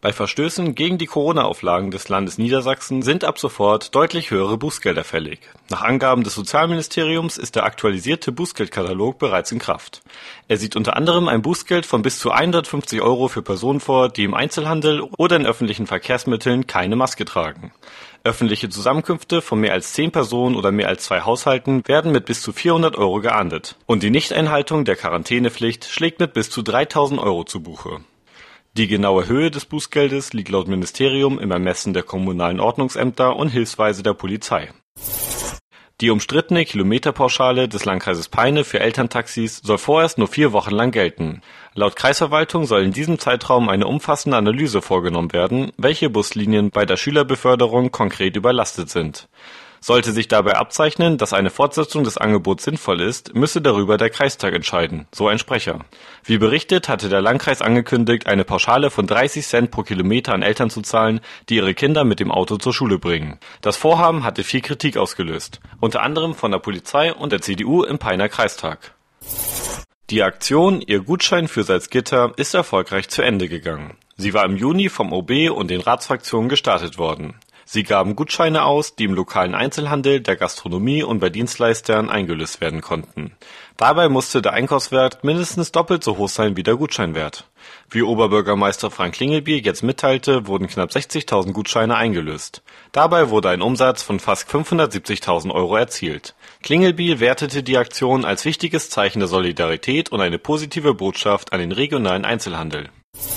Bei Verstößen gegen die Corona-Auflagen des Landes Niedersachsen sind ab sofort deutlich höhere Bußgelder fällig. Nach Angaben des Sozialministeriums ist der aktualisierte Bußgeldkatalog bereits in Kraft. Er sieht unter anderem ein Bußgeld von bis zu 150 € für Personen vor, die im Einzelhandel oder in öffentlichen Verkehrsmitteln keine Maske tragen. Öffentliche Zusammenkünfte von mehr als 10 Personen oder mehr als 2 Haushalten werden mit bis zu 400 € geahndet. Und die Nichteinhaltung der Quarantänepflicht schlägt mit bis zu 3.000 € zu Buche. Die genaue Höhe des Bußgeldes liegt laut Ministerium im Ermessen der kommunalen Ordnungsämter und Hilfsweise der Polizei. Die umstrittene Kilometerpauschale des Landkreises Peine für Elterntaxis soll vorerst nur 4 Wochen lang gelten. Laut Kreisverwaltung soll in diesem Zeitraum eine umfassende Analyse vorgenommen werden, welche Buslinien bei der Schülerbeförderung konkret überlastet sind. Sollte sich dabei abzeichnen, dass eine Fortsetzung des Angebots sinnvoll ist, müsse darüber der Kreistag entscheiden, so ein Sprecher. Wie berichtet, hatte der Landkreis angekündigt, eine Pauschale von 30 Cent pro Kilometer an Eltern zu zahlen, die ihre Kinder mit dem Auto zur Schule bringen. Das Vorhaben hatte viel Kritik ausgelöst, unter anderem von der Polizei und der CDU im Peiner Kreistag. Die Aktion Ihr Gutschein für Salzgitter ist erfolgreich zu Ende gegangen. Sie war im Juni vom OB und den Ratsfraktionen gestartet worden. Sie gaben Gutscheine aus, die im lokalen Einzelhandel, der Gastronomie und bei Dienstleistern eingelöst werden konnten. Dabei musste der Einkaufswert mindestens doppelt so hoch sein wie der Gutscheinwert. Wie Oberbürgermeister Frank Klingelbiel jetzt mitteilte, wurden knapp 60.000 Gutscheine eingelöst. Dabei wurde ein Umsatz von fast 570.000 € erzielt. Klingelbiel wertete die Aktion als wichtiges Zeichen der Solidarität und eine positive Botschaft an den regionalen Einzelhandel.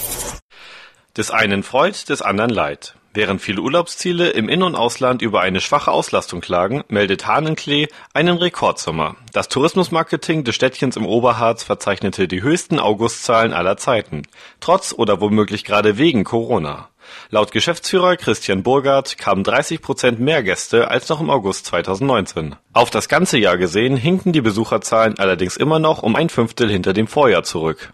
Des einen Freud, des anderen Leid. Während viele Urlaubsziele im In- und Ausland über eine schwache Auslastung klagen, meldet Hahnenklee einen Rekordsommer. Das Tourismusmarketing des Städtchens im Oberharz verzeichnete die höchsten Augustzahlen aller Zeiten, trotz oder womöglich gerade wegen Corona. Laut Geschäftsführer Christian Burgert kamen 30% mehr Gäste als noch im August 2019. Auf das ganze Jahr gesehen hinken die Besucherzahlen allerdings immer noch um 1/5 hinter dem Vorjahr zurück.